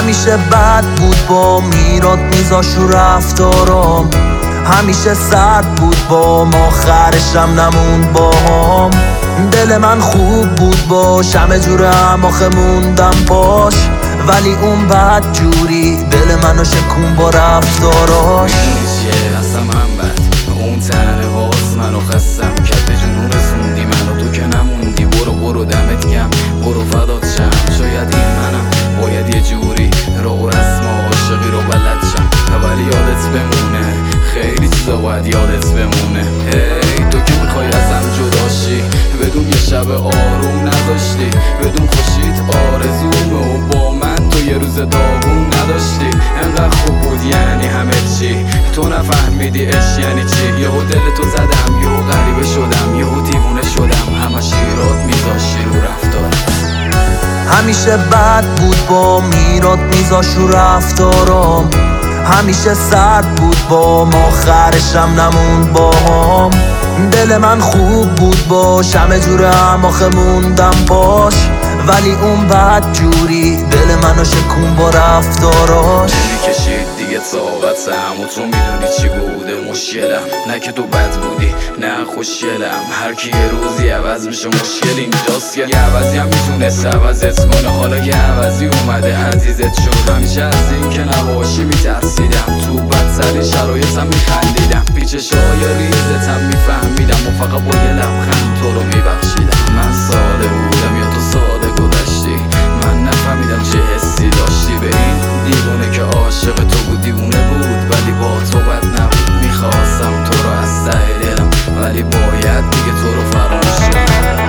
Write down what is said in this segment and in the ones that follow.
همیشه بد بود با میراد میذاش رو رفتارم، همیشه سرد بود با ما آخرشم نموند باهام. دل من خوب بود با شمه جور اماخه موندم باش، ولی اون بد جوری دل منو شکون با رفتاراش. اصلا من بد اون تنه باز منو خستم کرد به جنون رسوندی منو تو که نموندی. برو دمت گم برو فدات شم، شاید این منم باید یه جوری رو رسم عاشقی رو بلد شم، ولی یادت بمونه خیلی چیزا باید یادت بمونه. هی تو که میخوای ازم جداشی بدون یه شب آروم نداشتی، بدون خوشیت آرزومه و با من تو یه روز داغون نداشتی. انقدر خوب بود یعنی همه چی، تو نفهمیدی عشق یعنی چی. یهو دل تو زدم یهو غریبه شدم یهو دیوونه شدم، همش ایراد میذاشتی رو رفتار. همیشه بد بود با میراد میذاش رو رفتارم، همیشه سرد بود با ما آخرشم نموند باهام. دل من خوب بود با شمه جور اماخه موندم باش، ولی اون بد جوری دل منو شکون با رفتاراش. کشید دیگه طاقتم و تو میدونی چی بوده مشکلم، نه که تو بد بودی نه خوشگلم. هر کی یه روزی عوض میشه مشکل اینجاست که یه عوضی هم میتونست عوضت کنه. حالا که عوضی اومده عزیزت شد، همیشه از این که نباشی میترسیدم، تو بدترین شرایطم میخندیدم، پیچشای ریزتم میفهمیدم و فقط با یه لبخند تو رو میبخشیدم. من ساده بودم یا تو ساده گذشتی، من نفهمیدم چه حسی داشتی به این دیوونه که عاشق تو بود. دیوونه بود ولی با تو بد نبود، میخواستم تو رو از ته دلم ولی باید دیگه تو رو فراموش کنم.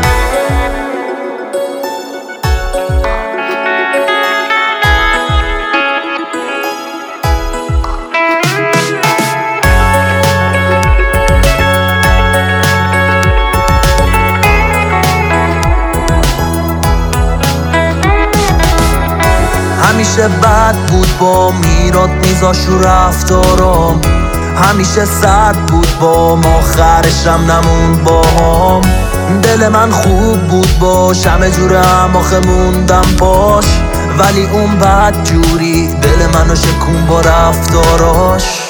همیشه بد بود با میراد میذاش رو رفتارم، همیشه سرد بود با ما آخرشم نموند باهام. دل من خوب بود با شمه جور اماخه موندم باش، ولی اون بد جوری دل منو شکون با رفتاراش.